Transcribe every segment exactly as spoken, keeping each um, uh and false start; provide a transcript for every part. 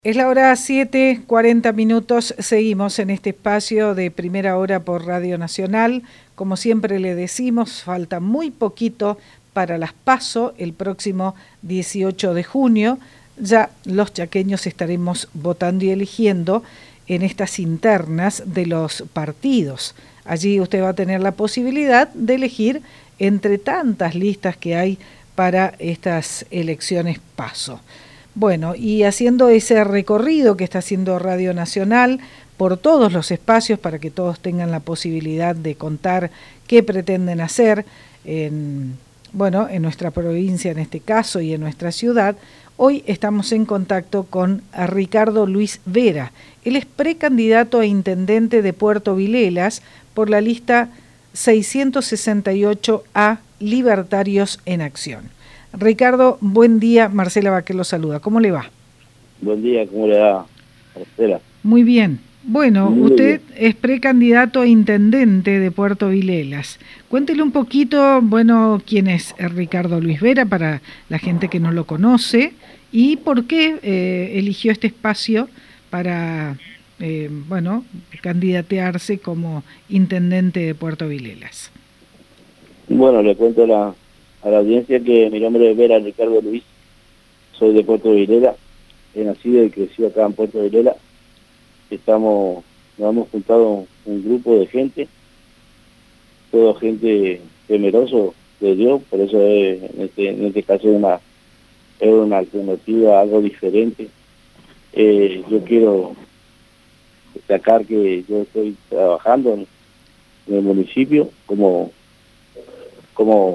Es la hora siete, cuarenta minutos, seguimos en este espacio de Primera Hora por Radio Nacional. Como siempre le decimos, falta muy poquito para las PASO, el próximo dieciocho de junio. Ya los chaqueños estaremos votando y eligiendo en estas internas de los partidos. Allí usted va a tener la posibilidad de elegir entre tantas listas que hay para estas elecciones PASO. Bueno, y haciendo ese recorrido que está haciendo Radio Nacional por todos los espacios para que todos tengan la posibilidad de contar qué pretenden hacer en, bueno, en nuestra provincia en este caso y en nuestra ciudad, hoy estamos en contacto con Ricardo Luis Vera. Él es precandidato a intendente de Puerto Vilelas por la lista seiscientos sesenta y ocho A Libertarios en Acción. Ricardo, buen día, Marcela Baquer lo saluda. ¿Cómo le va? Buen día, ¿cómo le va, Marcela? Muy bien. Bueno, Muy usted bien. es precandidato a intendente de Puerto Vilelas. Cuéntele un poquito, bueno, quién es Ricardo Luis Vera para la gente que no lo conoce y por qué eh, eligió este espacio para, eh, bueno, candidatearse como intendente de Puerto Vilelas. Bueno, le cuento a la, a la audiencia que mi nombre es Vera Ricardo Luis, soy de Puerto Vilelas, he nacido y crecido acá en Puerto Vilelas. Estamos, nos hemos juntado un grupo de gente, toda gente temeroso de Dios, por eso es, en, este, en este caso es una, es una alternativa, algo diferente. Eh, yo quiero destacar que yo estoy trabajando en, en el municipio como, como,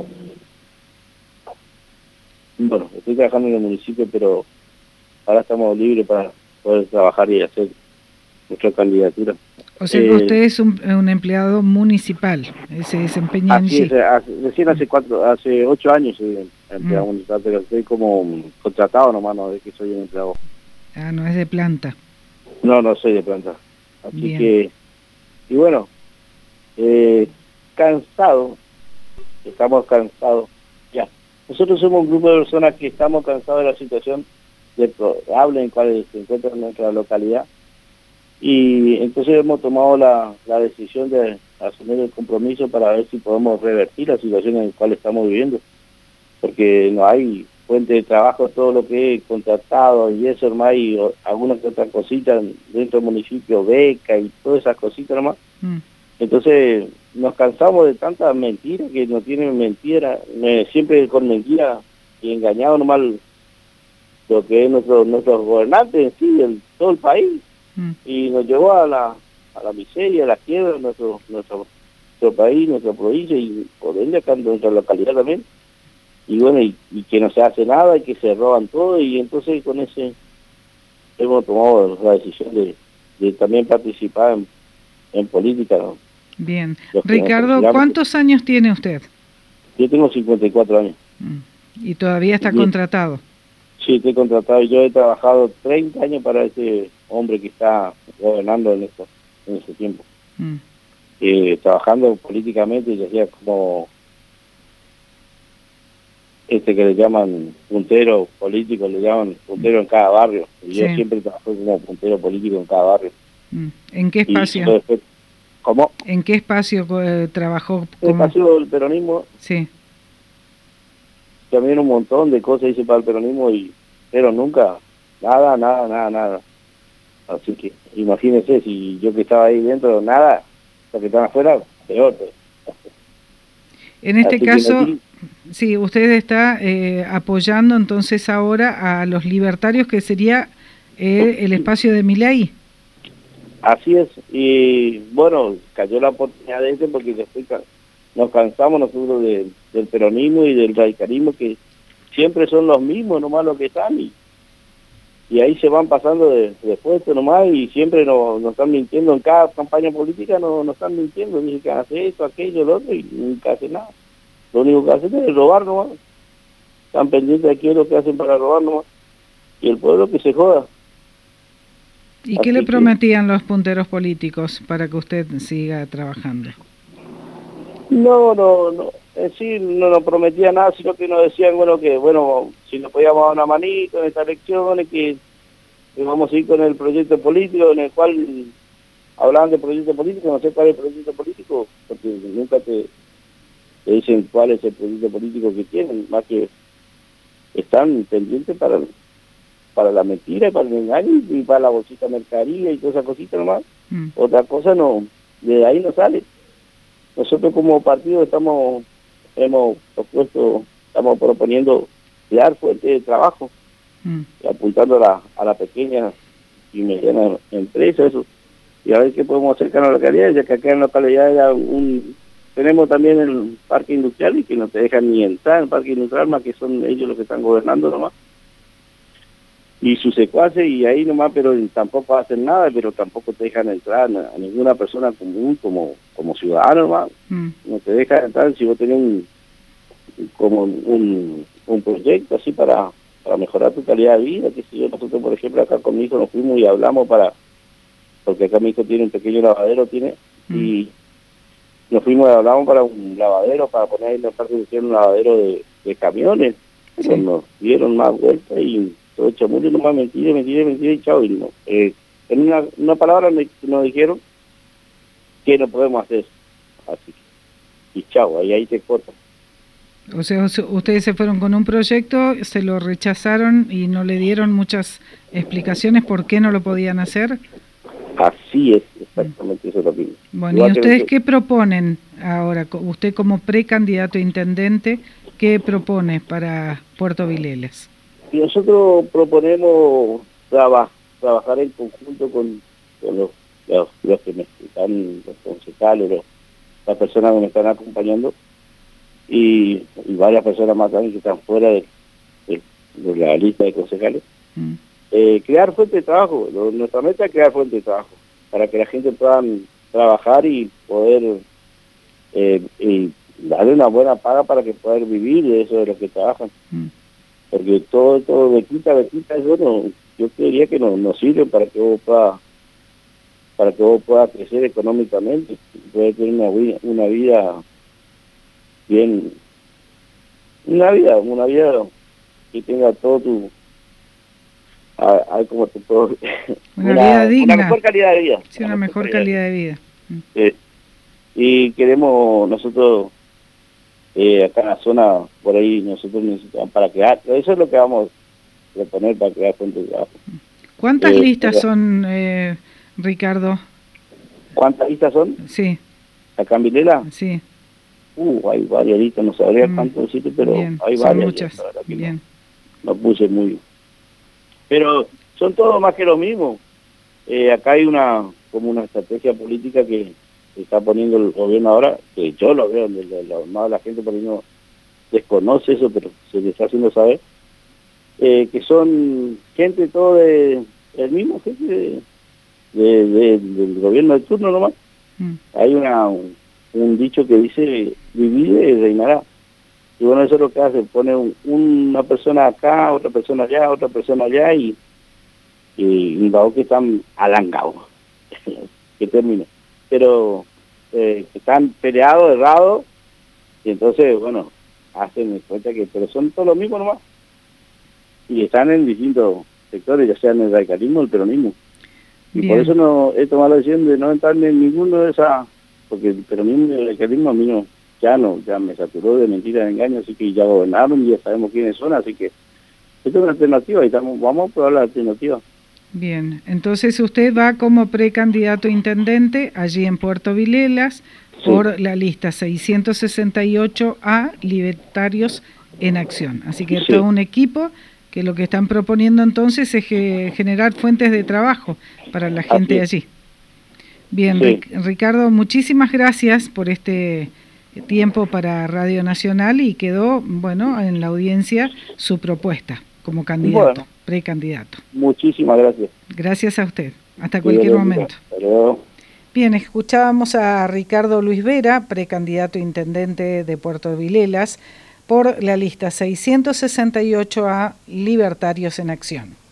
bueno, estoy trabajando en el municipio, pero ahora estamos libres para poder trabajar y hacer nuestra candidatura. O sea que eh, usted es un, un empleado municipal, se desempeña en Así sí. es, hace, recién hace cuatro, hace ocho años soy empleado Mm. municipal, pero estoy como contratado nomás, no es que soy un empleado. Ah, no es de planta. No, no soy de planta. Así Bien. que, y bueno, eh, cansado, estamos cansados, ya. Nosotros somos un grupo de personas que estamos cansados de la situación deplorable en cual se encuentra en nuestra localidad. Y entonces hemos tomado la, la decisión de asumir el compromiso para ver si podemos revertir la situación en la cual estamos viviendo, porque no hay fuente de trabajo, todo lo que he contratado y eso, hermano, y algunas que otras cositas dentro del municipio, beca y todas esas cositas nomás. Mm. Entonces nos cansamos de tantas mentiras que no tienen mentira, eh, siempre con mentiras y engañado nomás lo que es nuestro nuestros gobernantes en sí, el, todo el país. Y nos llevó a la a la miseria, a la quiebra, nuestro, nuestro nuestro país, nuestra provincia y por ende acá en nuestra localidad también. Y bueno, y, y que no se hace nada y que se roban todo, y entonces con ese hemos tomado la decisión de, de también participar en, en política, ¿no? Bien. Ricardo, ¿cuántos años tiene usted? Yo tengo cincuenta y cuatro años. ¿Y todavía está y, contratado? Sí, estoy contratado. Yo he trabajado treinta años para ese hombre que está gobernando en, eso, en ese tiempo. Mm. Eh, trabajando políticamente, ya sea como este que le llaman puntero político, le llaman puntero en cada barrio. Y sí. Yo siempre trabajé como puntero político en cada barrio. Mm. ¿En qué espacio? Después, ¿cómo? ¿En qué espacio eh, trabajó? En el espacio del peronismo. Sí. También un montón de cosas hice para el peronismo, y pero nunca, nada, nada, nada, nada. Así que imagínense, si yo que estaba ahí dentro, nada, los que están afuera, peor. En este Así caso, no... sí, usted está eh, apoyando entonces ahora a los libertarios, que sería eh, el espacio de Milei. Así es, y bueno, cayó la oportunidad de ese porque después nos cansamos nosotros de, del peronismo y del radicalismo, que siempre son los mismos nomás los que están, y, y ahí se van pasando de, de puesto nomás, y siempre nos, nos están mintiendo en cada campaña política, nos, nos están mintiendo, dicen que hace esto, aquello, lo otro, y nunca hacen nada. Lo único que hacen es robar nomás, están pendientes de qué es lo que hacen para robar nomás, y el pueblo que se joda. ¿Y qué le prometían los punteros políticos para que usted siga trabajando? No, no, no, en sí no nos prometía nada, sino que nos decían, bueno, que bueno, si nos podíamos dar una manito en estas elecciones, que que vamos a ir con el proyecto político en el cual hablaban de proyecto político, no sé cuál es el proyecto político, porque nunca te, te dicen cuál es el proyecto político que tienen, más que están pendientes para, para la mentira, para el engaño y para la bolsita de mercadería y todas esas cositas nomás. Mm. Otra cosa no, de ahí no sale. Nosotros como partido estamos, hemos propuesto, estamos proponiendo crear fuentes de trabajo, mm. apuntando a la, a la pequeña y mediana empresa, eso, y a ver qué podemos hacer con la localidad, ya que acá en la localidad hay un, tenemos también el parque industrial y que no te dejan ni entrar en el parque industrial, más que son ellos los que están gobernando nomás, y sus secuaces, y ahí nomás, pero tampoco hacen nada, pero tampoco te dejan entrar a, a ninguna persona común como como ciudadano nomás, mm. no te dejan entrar si vos tenés un, como un, un proyecto así para, para mejorar tu calidad de vida, que si yo, nosotros por ejemplo acá con mi hijo nos fuimos y hablamos para, porque acá mi hijo tiene un pequeño lavadero, tiene, mm. y nos fuimos y hablamos para un lavadero, para poner ahí en la parte de un lavadero de, de camiones, sí. Pero nos dieron más vueltas y todo chamullo, nomás mentira, mentira, mentira y chao, y no, eh, en una, una palabra me, nos dijeron que no podemos hacer así, y chao, ahí ahí te cortan. O sea, ustedes se fueron con un proyecto, se lo rechazaron y no le dieron muchas explicaciones por qué no lo podían hacer. Así es, exactamente, eso es lo mismo. Bueno, Igual ¿y ustedes que... qué proponen ahora? Usted como precandidato a intendente, ¿qué propone para Puerto Vilelas? Y nosotros proponemos traba, trabajar en conjunto con, con los, los, los que me están, los concejales, los, las personas que me están acompañando, y, y varias personas más también que están fuera de, de, de la lista de concejales. Mm. Eh, crear fuente de trabajo, lo, nuestra meta es crear fuente de trabajo, para que la gente pueda trabajar y poder eh, y darle una buena paga para que puedan vivir de eso de lo que trabajan. Mm. Porque todo, todo de quita, de quita, eso no, yo creería que no, no sirve para que vos puedas para que vos puedas crecer económicamente, puedes tener una vida, una vida bien, una vida, una vida que tenga todo tu, a, a, como te puedo, una, una vida digna, una mejor calidad de vida, sí, una, una mejor calidad, calidad de vida. Sí. Y queremos nosotros eh, acá en la zona, por ahí nosotros necesitamos para crear, eso es lo que vamos a proponer para crear fuentes de trabajo. ¿Cuántas eh, listas pero, son, eh, Ricardo? ¿Cuántas listas son? Sí. ¿Acá en Vilela? Sí. Uh, hay varias listas, no sabría mm. cuánto decirte, pero bien. hay Son varias. Muchas. Bien. No, no puse muy... Pero son todos más que lo mismo. Eh, acá hay una como una estrategia política que está poniendo el gobierno ahora, que yo lo veo, más la gente por ahí no desconoce eso, pero se les está haciendo saber, eh, que son gente todo de, el mismo gente de, de, de, del gobierno de turno nomás. Mm. Hay una un, un dicho que dice, divide y reinará. Y bueno, eso es lo que hace, pone un, una persona acá, otra persona allá, otra persona allá, y, y un lado que están alangados, que termine. Pero eh, están peleados, errados, y entonces, bueno, hacen cuenta que, pero son todos los mismos nomás, y están en distintos sectores, ya sea en el radicalismo o el peronismo. Y bien. Por eso no he tomado la decisión de no entrar en ninguno de esas, porque el peronismo y el radicalismo a mí no, ya no, ya me saturó de mentiras, de engaños, así que ya gobernaron, ya sabemos quiénes son, así que esta es una alternativa y estamos, vamos a probar la alternativa. Bien, entonces usted va como precandidato a intendente allí en Puerto Vilelas, sí, por la lista seiscientos sesenta y ocho A, Libertarios en Acción. Así que sí, todo un equipo que lo que están proponiendo entonces es que generar fuentes de trabajo para la gente allí. Bien, sí. Ricardo, muchísimas gracias por este tiempo para Radio Nacional y quedó, bueno, en la audiencia su propuesta como candidato, bueno, precandidato. Muchísimas gracias. Gracias a usted. Hasta cualquier sí, momento. Pero... Bien, escuchábamos a Ricardo Luis Vera, precandidato a intendente de Puerto Vilelas, por la lista seiscientos sesenta y ocho A, Libertarios en Acción.